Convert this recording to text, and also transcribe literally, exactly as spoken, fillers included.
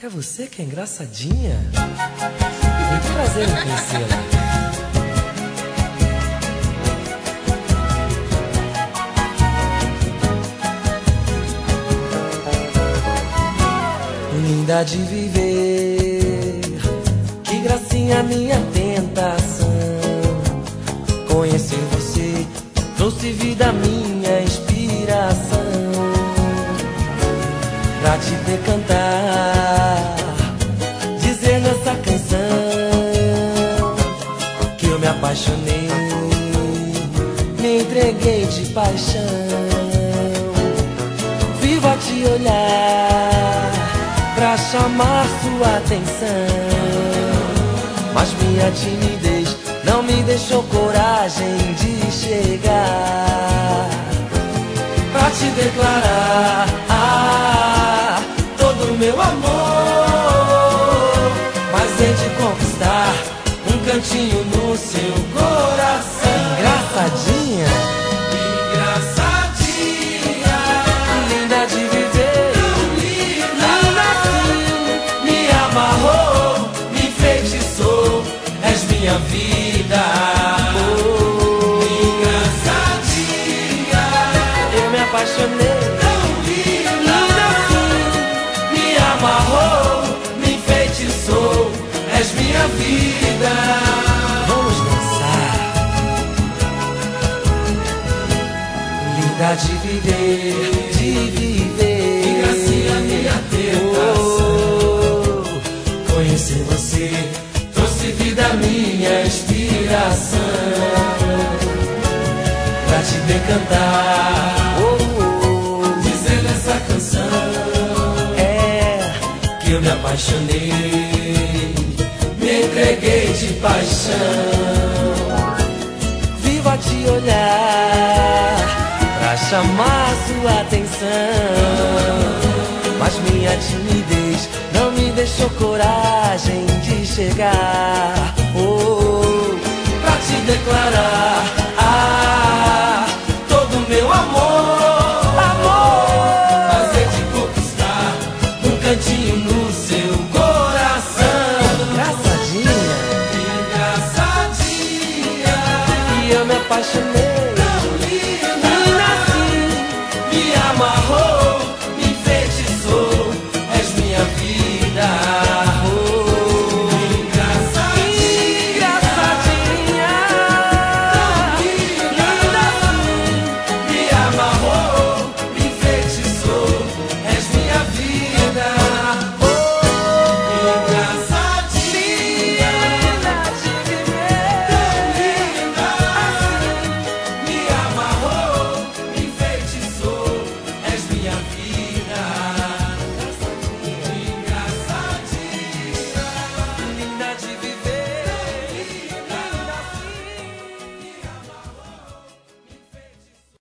É você que é engraçadinha? Que prazer em conhecê-la. Linda de viver, que gracinha minha tentação. Conhecer você trouxe vida à minha inspiração. Pra te decantar, dizer nessa canção que eu me apaixonei, me entreguei de paixão. Vivo a te olhar pra chamar sua atenção, mas minha timidez não me deixou coragem de chegar pra te declarar ah, todo o meu amor, mas hei de conquistar um cantinho no seu coração. Engraçadinha, engraçadinha, linda de viver, tão linda, linda assim, me amarrou, me enfeitiçou, és minha vida. Oh, engraçadinha, eu me apaixonei. És minha vida. Vamos dançar. Linda de viver, de viver. Que gracinha minha tentação. Oh, conhecer você trouxe vida à minha inspiração. Pra te decantar, oh, oh, dizer nessa canção é que eu me apaixonei, me entreguei de paixão. Vivo a te olhar pra chamar sua atenção, mas minha timidez não me deixou coragem de chegar. Oh, pra te declarar ah, todo o meu amor, amor, mas hei de conquistar um cantinho